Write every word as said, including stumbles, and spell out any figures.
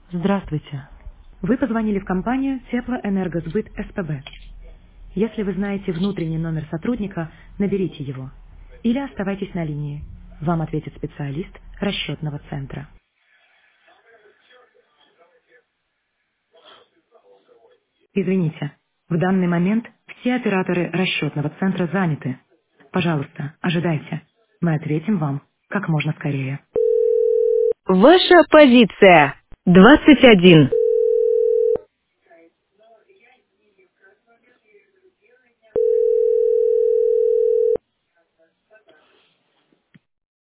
Здравствуйте. Вы позвонили в компанию Теплоэнергосбыт СПБ. Если вы знаете внутренний номер сотрудника, наберите его. Или оставайтесь на линии. Вам ответит специалист расчетного центра. Извините, в данный момент все операторы расчетного центра заняты. Пожалуйста, ожидайте. Мы ответим вам как можно скорее. Ваша позиция. двадцать один.